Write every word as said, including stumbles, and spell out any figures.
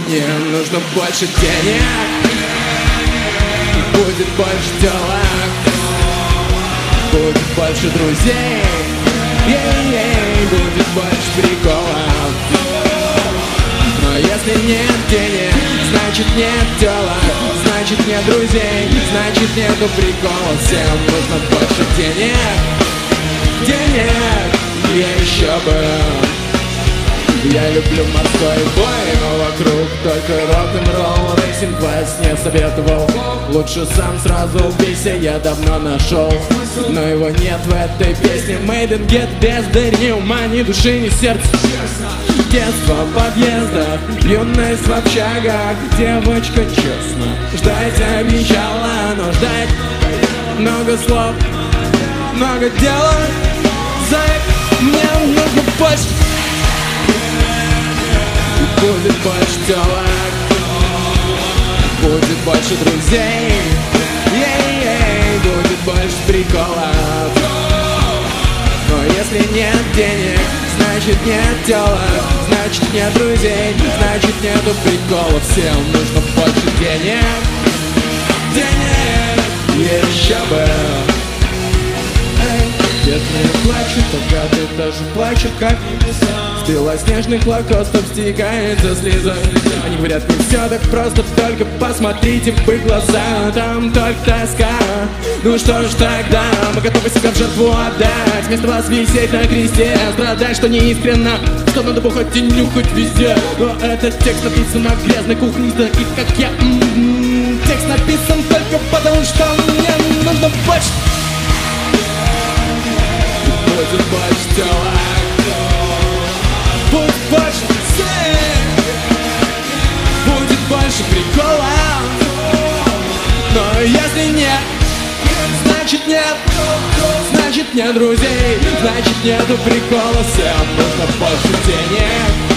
Мне нужно больше денег, будет больше делок, будет больше друзей, ей-ей, будет больше приколов. Но если нет денег, значит нет делок, значит нет друзей, значит нету приколов. Всем нужно больше денег, денег, я еще бы. Я люблю морской бой, но вокруг только рок-н-ролл. Рейсинг вас не советовал, лучше сам сразу убейся, я давно нашел. Но его нет в этой песне. Made in get бездарь, ни ума, ни души, ни сердца. Детство в подъездах, юность в общагах. Девочка, честно, ждать обещала, но ждать много слов, много дела. Зайк, мне нужно больше. Будет больше делок, будет больше друзей, ей-ей, будет больше приколов. Но если нет денег, значит нет делок, значит нет друзей, значит нету приколов. Всем нужно больше денег, денег, еще бы. Бедные плачут, богатые тоже плачут, как в белоснежных лакостов стекается слеза. Они говорят, не все так просто, только посмотрите в их глаза, там только тоска. Ну что ж тогда, мы готовы себя в жертву отдать, вместо вас висеть на кресте, страдать, что не искренно, что надо бухать и нюхать везде. Но этот текст написан на грязной кухне, таких как я. М-м-м, текст написан только потому, что мне нужно больше. Будет больше делок, будет больше сцен, будет больше приколов. Но если нет, значит нет, значит нет друзей, значит нету прикола. Всем нужно больше денег,